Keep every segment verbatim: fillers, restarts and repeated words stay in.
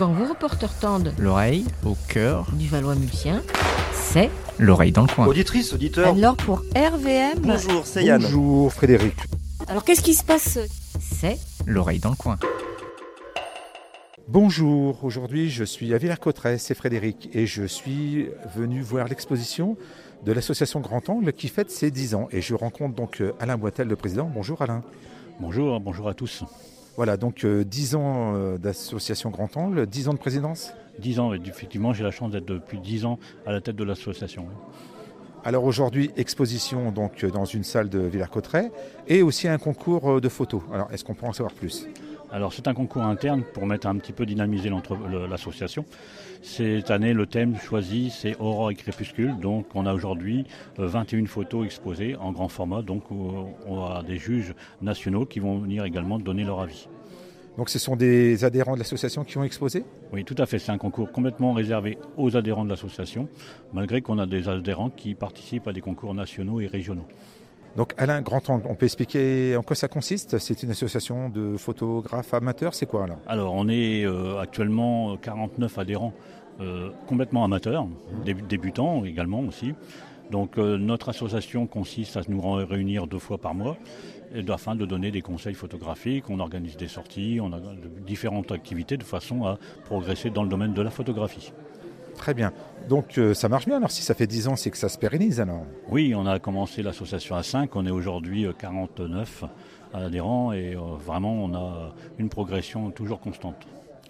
Quand vos reporters tendent l'oreille au cœur du Valois-Multien, c'est l'oreille dans le coin. Auditrice, auditeur. alors pour R V M. Bonjour, c'est Yann. Bonjour Frédéric. Alors qu'est-ce qui se passe? C'est L'oreille dans le coin. Bonjour, aujourd'hui je suis à Villers-Cotterêts, c'est Frédéric et je suis venu voir l'exposition de l'association Grand Angle qui fête ses dix ans. Et je rencontre donc Alain Boitel, le président. Bonjour Alain. Bonjour, bonjour à tous. Voilà, donc euh, dix ans euh, d'association Grand Angle, dix ans de présidence. dix ans, effectivement, j'ai la chance d'être depuis dix ans à la tête de l'association. Alors aujourd'hui, exposition donc dans une salle de Villers-Cotterêts et aussi un concours de photos. Alors est-ce qu'on peut en savoir plus ? Alors c'est un concours interne pour mettre un petit peu dynamiser l'association. Cette année, le thème choisi, c'est Aurore et Crépuscule. Donc on a aujourd'hui vingt et une photos exposées en grand format. Donc on a des juges nationaux qui vont venir également donner leur avis. Donc ce sont des adhérents de l'association qui ont exposé ? Oui, tout à fait. C'est un concours complètement réservé aux adhérents de l'association, malgré qu'on a des adhérents qui participent à des concours nationaux et régionaux. Donc Alain, Grand Angle, on peut expliquer en quoi ça consiste ? C'est une association de photographes amateurs, c'est quoi alors ? Alors on est euh, actuellement quarante-neuf adhérents euh, complètement amateurs, dé- débutants également aussi. Donc euh, notre association consiste à nous réunir deux fois par mois afin de donner des conseils photographiques. On organise des sorties, on a différentes activités de façon à progresser dans le domaine de la photographie. Très bien. Donc euh, ça marche bien. Alors si ça fait dix ans, c'est que ça se pérennise alors ? Oui, on a commencé l'association à cinq, on est aujourd'hui quarante-neuf adhérents et euh, vraiment on a une progression toujours constante.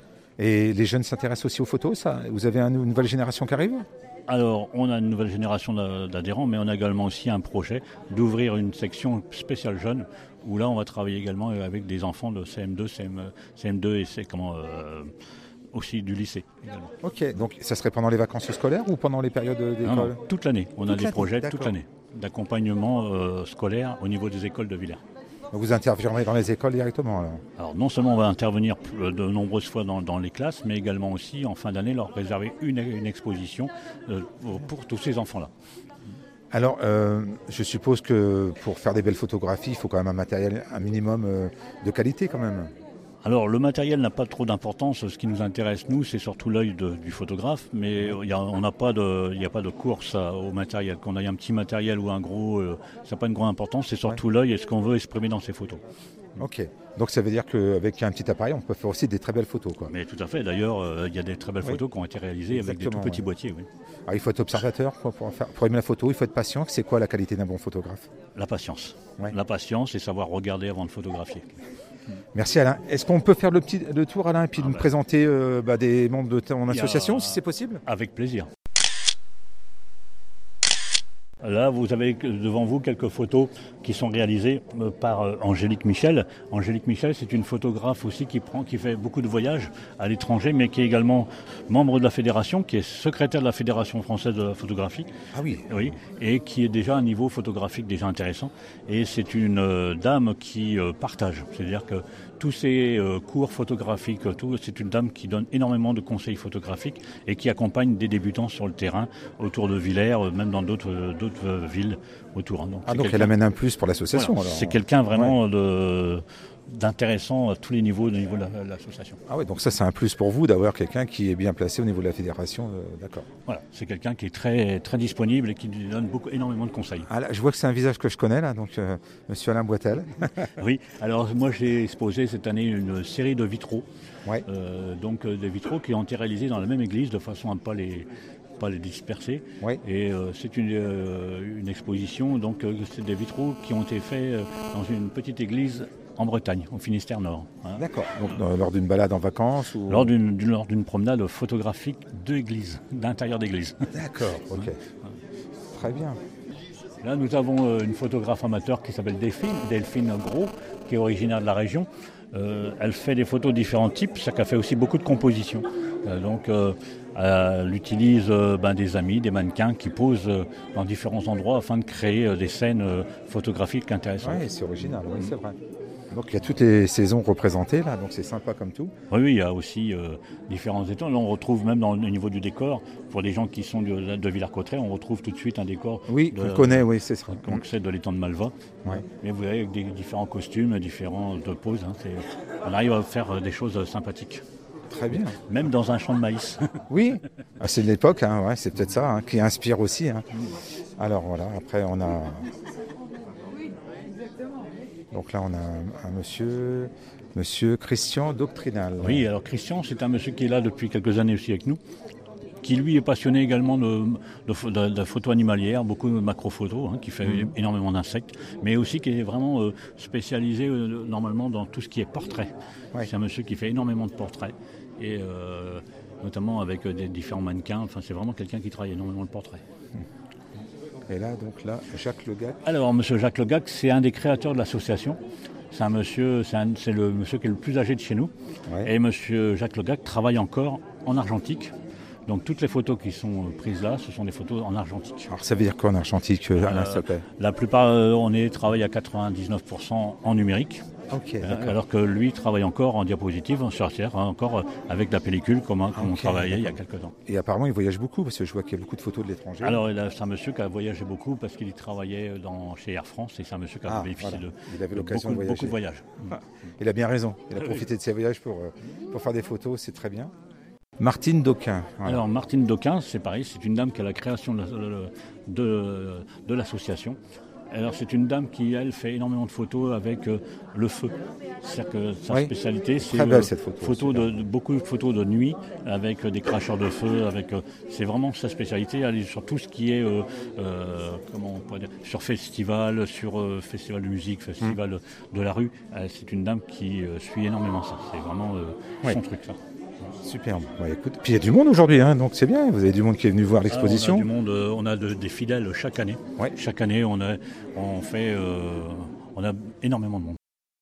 Et les jeunes s'intéressent aussi aux photos, ça ? Vous avez une nouvelle génération qui arrive ? Alors, on a une nouvelle génération d'adhérents, mais on a également aussi un projet d'ouvrir une section spéciale jeunes, où là, on va travailler également avec des enfants de C M deux, C M deux et c'est comment euh, aussi du lycée également. Ok, donc ça serait pendant les vacances scolaires ou pendant les périodes d'école ? Non, non, toute l'année. On toute a des projets d'accord. toute l'année d'accompagnement euh, scolaire au niveau des écoles de Villers. Vous interviendrez dans les écoles directement alors ? Alors non seulement on va intervenir de nombreuses fois dans, dans les classes, mais également aussi en fin d'année leur réserver une, une exposition euh, pour tous ces enfants-là. Alors, euh, je suppose que pour faire des belles photographies, il faut quand même un matériel, un minimum euh, de qualité quand même. Alors le matériel n'a pas trop d'importance, ce qui nous intéresse nous c'est surtout l'œil de, du photographe, mais il y a, on n'a pas de, il n'y a pas de course à, au matériel, qu'on ait un petit matériel ou un gros, euh, ça n'a pas une grande importance, c'est surtout ouais. l'œil et ce qu'on veut exprimer dans ces photos. Ok, donc ça veut dire qu'avec un petit appareil on peut faire aussi des très belles photos quoi. Mais tout à fait, d'ailleurs euh, il y a des très belles oui. photos qui ont été réalisées Exactement, avec des tout petits ouais. boîtiers. Oui. Alors, il faut être observateur quoi, pour, faire, pour aimer la photo, il faut être patient. C'est quoi la qualité d'un bon photographe ? La patience, ouais. la patience et savoir regarder avant de photographier. Merci Alain. Est-ce qu'on peut faire le, petit, le tour Alain et puis ah nous bah. présenter euh, bah, des membres de ton association a... si c'est possible ? Avec plaisir. Là, vous avez devant vous quelques photos qui sont réalisées par Angélique Michel. Angélique Michel, c'est une photographe aussi qui, prend, qui fait beaucoup de voyages à l'étranger, mais qui est également membre de la fédération, qui est secrétaire de la Fédération française de la photographie. Ah oui. Oui, et qui est déjà à un niveau photographique déjà intéressant. Et c'est une euh, dame qui euh, partage, c'est-à-dire que tous ces euh, cours photographiques, tout, c'est une dame qui donne énormément de conseils photographiques et qui accompagne des débutants sur le terrain autour de Villers, euh, même dans d'autres, euh, d'autres euh, villes autour. Donc, ah donc elle amène un plus pour l'association voilà, alors. C'est quelqu'un vraiment ouais. de, d'intéressant à tous les niveaux, au niveau de, la, de l'association. Ah oui, donc ça c'est un plus pour vous d'avoir quelqu'un qui est bien placé au niveau de la fédération, euh, d'accord. Voilà, c'est quelqu'un qui est très, très disponible et qui nous donne beaucoup, énormément de conseils. Ah là, je vois que c'est un visage que je connais là, donc euh, Monsieur Alain Boitel. Oui, alors moi j'ai exposé cette année une série de vitraux, ouais. euh, donc euh, des vitraux qui ont été réalisés dans la même église de façon à ne pas les... pas les disperser. Oui. Et euh, c'est une, euh, une exposition, donc euh, c'est des vitraux qui ont été faits euh, dans une petite église en Bretagne, au Finistère Nord. Hein. D'accord. Donc euh, lors d'une balade en vacances ou... Lors d'une, d'une, lors d'une promenade photographique d'église, d'intérieur d'église. D'accord, ok. Ouais. Très bien. Là, nous avons euh, une photographe amateur qui s'appelle Delphine, Delphine Gros, qui est originaire de la région. Euh, elle fait des photos de différents types, ça qu'elle fait aussi beaucoup de compositions. Euh, donc, euh, elle utilise euh, ben, des amis, des mannequins qui posent euh, dans différents endroits afin de créer euh, des scènes euh, photographiques intéressantes. Oui, c'est original, oui, c'est vrai. Donc il y a toutes les saisons représentées là, donc c'est sympa comme tout. Oui, oui, il y a aussi euh, différents étangs. Là, on retrouve même dans, au niveau du décor, pour les gens qui sont de, de Villers-Cotterêts, on retrouve tout de suite un décor. Oui, de, on connaît, oui, c'est ça. Donc c'est de l'étang de Malva. Ouais. Mais vous voyez, avec des différents costumes, différentes poses, hein, c'est, on arrive à faire des choses sympathiques. Très bien. Même dans un champ de maïs. Oui, ah, c'est de l'époque, hein, ouais, c'est peut-être ça hein, qui inspire aussi. Hein. Alors voilà, après on a... Donc là on a un, un monsieur, monsieur Christian Doctrinal. Oui, alors Christian, c'est un monsieur qui est là depuis quelques années aussi avec nous, qui lui est passionné également de, de, de, de photos animalières, beaucoup de macrophotos, hein, qui fait mmh. énormément d'insectes, mais aussi qui est vraiment euh, spécialisé euh, normalement dans tout ce qui est portrait. Ouais. C'est un monsieur qui fait énormément de portraits, et euh, notamment avec euh, des différents mannequins. Enfin, c'est vraiment quelqu'un qui travaille énormément le portrait. Et là, donc là, Jacques Legac. Alors, monsieur Jacques Legac, c'est un des créateurs de l'association. C'est un monsieur, c'est, un, c'est le monsieur qui est le plus âgé de chez nous. Ouais. Et monsieur Jacques Legac travaille encore en argentique. Donc toutes les photos qui sont prises là, ce sont des photos en argentique. Alors ça veut dire quoi en argentique, Alain euh, La plupart, euh, on est travaille à quatre-vingt-dix-neuf pour cent en numérique. Okay, euh, alors que lui travaille encore en diapositive, en sorcière, hein, encore avec la pellicule comme, hein, comme okay, on travaillait d'accord. il y a quelques temps. Et apparemment il voyage beaucoup parce que je vois qu'il y a beaucoup de photos de l'étranger. Alors c'est un monsieur qui a voyagé beaucoup parce qu'il travaillait dans, chez Air France et c'est un monsieur qui a ah, bénéficié voilà. de, il avait l'occasion beaucoup, de, beaucoup de voyages. Ah, il a bien raison, il a profité de ses voyages pour, pour faire des photos, c'est très bien. Martine Doquin. Voilà. Alors Martine Doquin, c'est pareil, c'est une dame qui a la création de, de, de, de l'association. Alors c'est une dame qui, elle, fait énormément de photos avec euh, le feu. C'est-à-dire que sa oui. spécialité, c'est belle, euh, cette photo, photo de, de, beaucoup de photos de nuit avec euh, des cracheurs de feu. Avec, euh, c'est vraiment sa spécialité. Elle est sur tout ce qui est euh, euh, comment on pourrait dire, sur festival, sur euh, festival de musique, festival mmh. de, de la rue. Euh, c'est une dame qui euh, suit énormément ça. C'est vraiment euh, oui. son truc ça. Superbe. Ouais, écoute. Puis il y a du monde aujourd'hui, hein, donc c'est bien. Vous avez du monde qui est venu voir l'exposition. Alors, on a du monde, euh, on a de, des fidèles chaque année. Ouais. Chaque année, on a, on fait, euh, on a énormément de monde.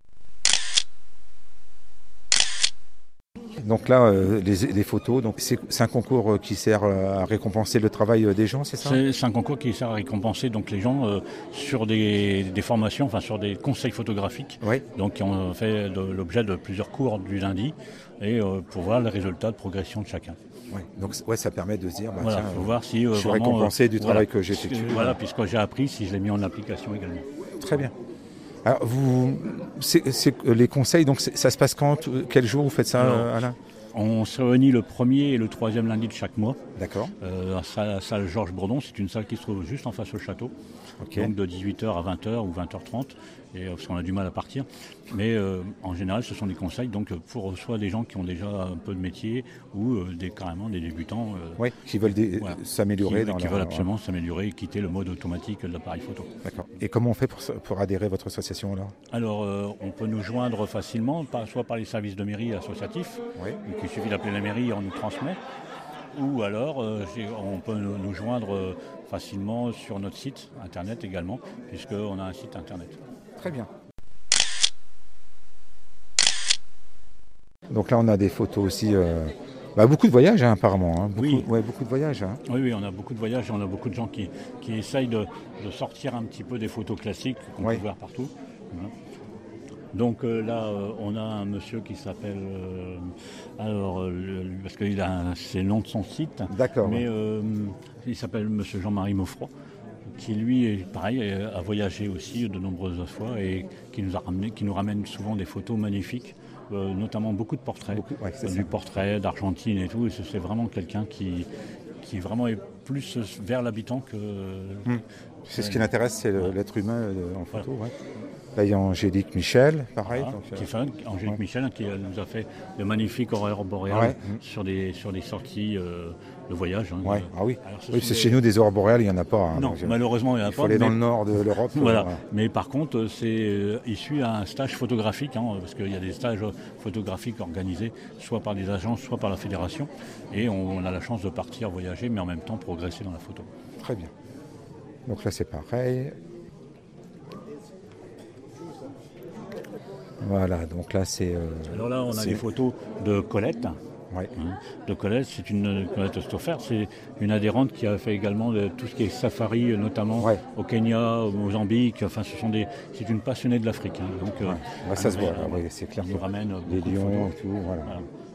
Donc là, euh, les, les photos, donc c'est, c'est un concours qui sert à récompenser le travail des gens, c'est ça ? c'est, c'est un concours qui sert à récompenser donc les gens euh, sur des, des formations, enfin sur des conseils photographiques, oui. donc qui ont fait de, l'objet de plusieurs cours du lundi, et euh, pour voir les résultats de progression de chacun. Ouais, donc ouais, ça permet de se dire, bah, voilà, tiens, faut voir si, euh, je suis vraiment, récompensé euh, du voilà, travail que j'ai effectué. Voilà, puisque j'ai appris, si je l'ai mis en application également. Très bien. Alors, vous, c'est, c'est, les conseils, donc c'est, ça se passe quand ? Quel jour vous faites ça, Alors, Alain ? On se réunit le premier et le troisième lundi de chaque mois. D'accord. Euh, à la salle Georges Bourdon, c'est une salle qui se trouve juste en face au château. Okay. Donc de dix-huit heures à vingt heures ou vingt heures trente, et, parce qu'on a du mal à partir. Mais euh, en général, ce sont des conseils donc, pour soit des gens qui ont déjà un peu de métier ou euh, des, carrément des débutants. Euh, oui, qui veulent des, voilà, s'améliorer. Qui, dans qui leur, veulent absolument ouais. s'améliorer et quitter le mode automatique de l'appareil photo. D'accord. Et comment on fait pour, pour adhérer à votre association alors ? Alors, euh, on peut nous joindre facilement, par, soit par les services de mairie associatifs, oui. donc il suffit d'appeler la mairie et on nous transmet. Ou alors, euh, on peut nous, nous joindre euh, facilement sur notre site internet également, puisqu'on a un site internet. Très bien. Donc là, on a des photos aussi, euh, bah, beaucoup de voyages hein, apparemment. Hein, beaucoup, oui. Ouais, beaucoup de voyages. Hein. Oui, oui, on a beaucoup de voyages et on a beaucoup de gens qui, qui essayent de, de sortir un petit peu des photos classiques qu'on oui. peut voir partout. Voilà. Donc euh, là, euh, on a un monsieur qui s'appelle, euh, alors, euh, lui, parce que il a, c'est le nom de son site. D'accord. Mais euh, il s'appelle monsieur Jean-Marie Maufroy, qui lui, est pareil, a voyagé aussi de nombreuses fois et qui nous a ramené, qui nous ramène souvent des photos magnifiques, euh, notamment beaucoup de portraits, beaucoup, ouais, c'est du ça. portrait d'Argentine et tout. Et c'est vraiment quelqu'un qui, qui vraiment est plus vers l'habitant que. Hum. C'est ce qui l'intéresse, c'est le, l'être humain en photo. Voilà. Ouais. Là, il y a Angélique Michel, pareil. Voilà, donc, qui fait, Angélique ouais. Michel qui nous a fait de magnifiques aurores boréales ouais. sur, des, sur des sorties euh, de voyage. Hein, ouais. de, ah oui, oui c'est des... chez nous des aurores boréales, il n'y en a pas. Hein, non, donc, malheureusement, il n'y en a il pas. Il faut aller mais... dans le nord de l'Europe. voilà. voilà. Mais par contre, c'est euh, issu d'un stage photographique, hein, parce qu'il y a des stages photographiques organisés, soit par des agences, soit par la fédération. Et on, on a la chance de partir voyager, mais en même temps progresser dans la photo. Très bien. Donc là, c'est pareil. Voilà, donc là c'est... Euh, Alors là on a c'est... des photos de Colette. Ouais. Hein, de Colette, c'est une Colette Stoffer, c'est une adhérente qui a fait également de, tout ce qui est safari, notamment ouais. au Kenya, au Mozambique. Enfin, ce sont des, c'est une passionnée de l'Afrique. Hein, donc, ouais. euh, ouais, ça se voit, là, ouais, c'est clair. Elle nous ramène les lions et tout, voilà. voilà.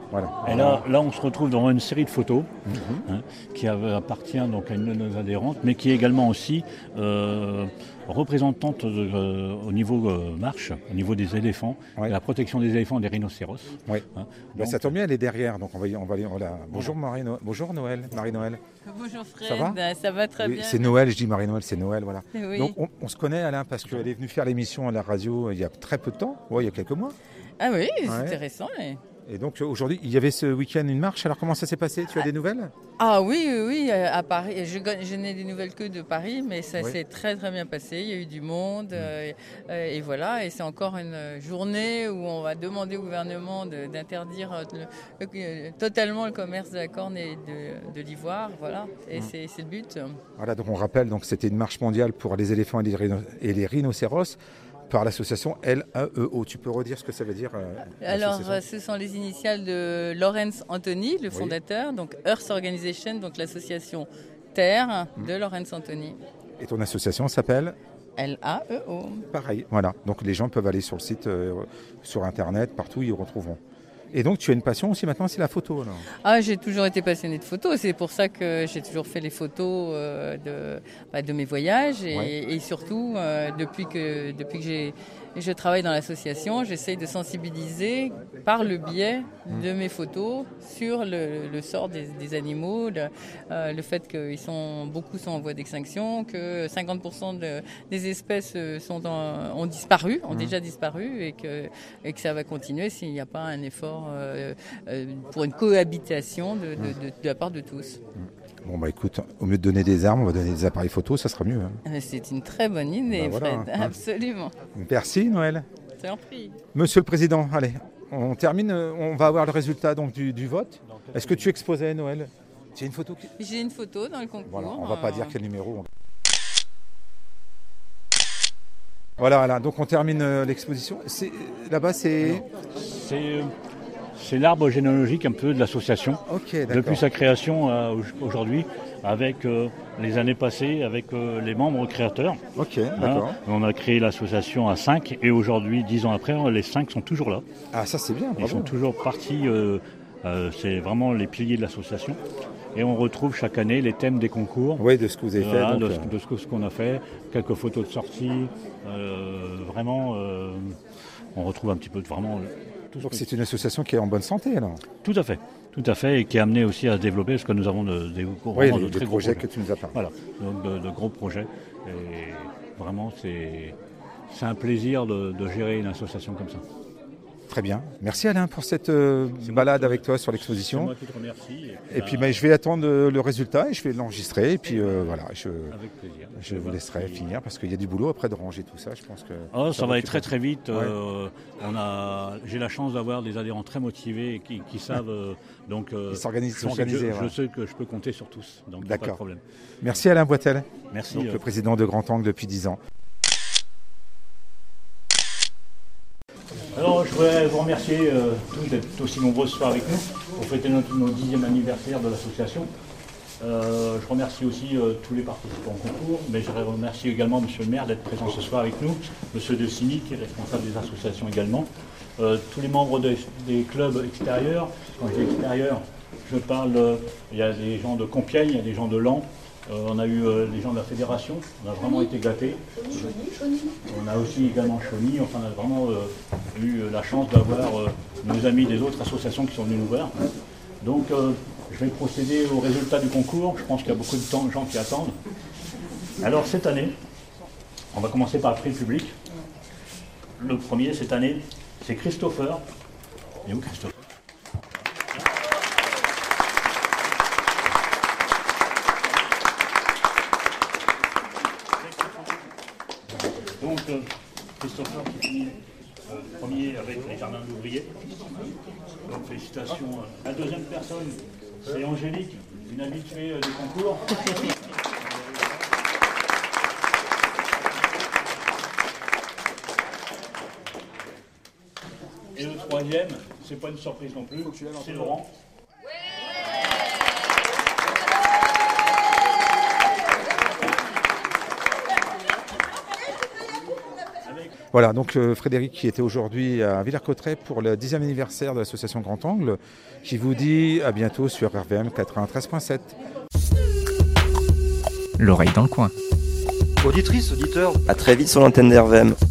Voilà. Et là, là, on se retrouve dans une série de photos Mhm. hein, qui appartient donc à une de nos adhérentes, mais qui est également aussi euh, représentante de, euh, au niveau euh, marche, au niveau des éléphants, Ouais. de la protection des éléphants et des rhinocéros. Oui. Hein. Bah, Donc, ça tombe bien, elle est derrière, donc on va y, on va y- voilà. Bonjour Marie Noël. Bonjour Noël, Marie-Noël. Bonjour Fred, Ça va Ben, ça va très Oui, bien. c'est Noël, je dis Marie-Noël, c'est Noël, voilà. Oui. Donc on, on se connaît Alain parce qu'elle est venue faire l'émission à la radio il y a très peu de temps, ouais, il y a quelques mois. Ah oui, c'est Ouais. intéressant. Et... Et donc euh, aujourd'hui, il y avait ce week-end une marche, alors comment ça s'est passé? Tu as des nouvelles? Ah oui, oui, oui, euh, à Paris. Je, ga- je n'ai des nouvelles que de Paris, mais ça Oui. s'est très très bien passé. Il y a eu du monde euh, euh, et voilà. Et c'est encore une journée où on va demander au gouvernement de- d'interdire euh, le- le- totalement le commerce de la corne et de, de l'ivoire. Voilà, et c'est c'est le but. Voilà, donc on rappelle, donc c'était une marche mondiale pour les éléphants et les, rhino- et les rhinocéros par l'association L A E O. Tu peux redire ce que ça veut dire euh, Alors, l'association euh, ce sont les initiales de Lawrence Anthony, le Oui. fondateur, donc Earth Organization, donc l'association Terre Mm. de Lawrence Anthony. Et ton association s'appelle L A E O. pareil. Voilà, donc les gens peuvent aller sur le site, euh, sur internet, partout, ils retrouveront. Et donc tu as une passion aussi maintenant, c'est la photo alors. Ah, j'ai toujours été passionnée de photos. C'est pour ça que j'ai toujours fait les photos euh, de, bah, de mes voyages et, Ouais. et surtout euh, depuis que depuis que j'ai je travaille dans l'association, j'essaye de sensibiliser par le biais de mes photos sur le, le sort des, des animaux, le, euh, le fait qu'ils sont beaucoup sont en voie d'extinction, que cinquante pour cent de, des espèces euh, sont en- ont disparu, ont Mhm. déjà disparu et que et que ça va continuer s'il n'y a pas un effort euh, euh, pour une cohabitation de, de, de- de la part de tous. Bon bah écoute, au lieu de donner des armes, on va donner des appareils photo, ça sera mieux. hein. Euh, C'est une très bonne idée, Bah voilà, Fred. hein. Absolument. Merci Noël. C'est en prie. Monsieur le Président, allez, on termine, euh, on va avoir le résultat donc du, du vote. Est-ce que tu exposais Noël? Tu as une photo qui... J'ai une photo dans le concours. Voilà, on va pas euh, dire quel numéro. Voilà, voilà, donc on termine euh, l'exposition. C'est- Là-bas c'est... c'est euh, c'est l'arbre généalogique un peu de l'association. Ok, d'accord. Depuis sa création à au- aujourd'hui, avec euh, les années passées, avec euh, les membres créateurs. Ok, Hein. d'accord. On a créé l'association à cinq et aujourd'hui, dix ans après, les cinq sont toujours là. Ah ça c'est bien, Ils bravo. sont toujours partis, euh, euh, c'est vraiment les piliers de l'association. Et on retrouve chaque année les thèmes des concours. Oui, de ce que vous avez fait. Voilà, donc, de, euh, ce- de ce que- ce qu'on a fait, quelques photos de sortie, euh, vraiment, euh, on retrouve un petit peu de vraiment euh, tout ce donc que- c'est une association qui est en bonne santé alors. Tout à fait, tout à fait, et qui est amené aussi à se développer, parce que nous avons de- des, Oui, vraiment les, de les très gros projets projets. que tu nous as parlé. Voilà, donc de, de gros projets, et vraiment c'est, c'est un plaisir de, de gérer une association comme ça. Très bien. Merci Alain pour cette euh, balade avec toi sur C'est l'exposition. moi qui te remercie. Et puis bah, je vais attendre euh, le résultat et je vais l'enregistrer. Et puis euh, voilà, je, avec plaisir. je vous laisserai finir parce qu'il y a du boulot après de ranger tout ça. Je pense que Oh, ça va être occuper. très très vite. Ouais. Euh, on a, j'ai la chance d'avoir des adhérents très motivés et qui, qui savent. euh, donc, euh, Ils s'organisent, je sont sais que organisés, Je, voilà. je sais que je peux compter sur tous. Donc, il y a pas de D'accord. problème. Merci Alain Boitel, Merci. donc, euh, le président de Grand Angle depuis dix ans. Alors, je voudrais vous remercier euh, tous d'être aussi nombreux ce soir avec nous pour fêter notre, notre dixième anniversaire de l'association. Euh, je remercie aussi euh, tous les participants au concours, mais je voudrais remercier également Monsieur le maire d'être présent ce soir avec nous, Monsieur De Sini qui est responsable des associations également, euh, tous les membres des, des clubs extérieurs. Quand je dis extérieurs, je parle, euh, il y a des gens de Compiègne, il y a des gens de Laon, euh, on a eu euh, les gens de la fédération, on a vraiment été gâtés. On a aussi également Chauny, enfin on a vraiment euh, eu la chance d'avoir euh, nos amis des autres associations qui sont venus nous voir. Donc euh, je vais procéder au résultat du concours, je pense qu'il y a beaucoup de temps- gens qui attendent. Alors cette année, on va commencer par le prix public. Le premier cette année, c'est Christopher. Et où Christopher? Donc, euh, Christopher qui finit euh, premier avec les jardins d'ouvriers. Donc, félicitations. La deuxième personne, c'est Angélique, une habituée euh, des concours. Et le troisième, c'est pas une surprise non plus, c'est Laurent. Avec Voilà, donc euh, Frédéric qui était aujourd'hui à Villers-Cotterêts pour le dixième anniversaire de l'association Grand Angle, qui vous dit à bientôt sur R V M quatre-vingt-treize point sept. L'oreille dans le coin. Auditrice, auditeur, à très vite sur l'antenne d'R V M.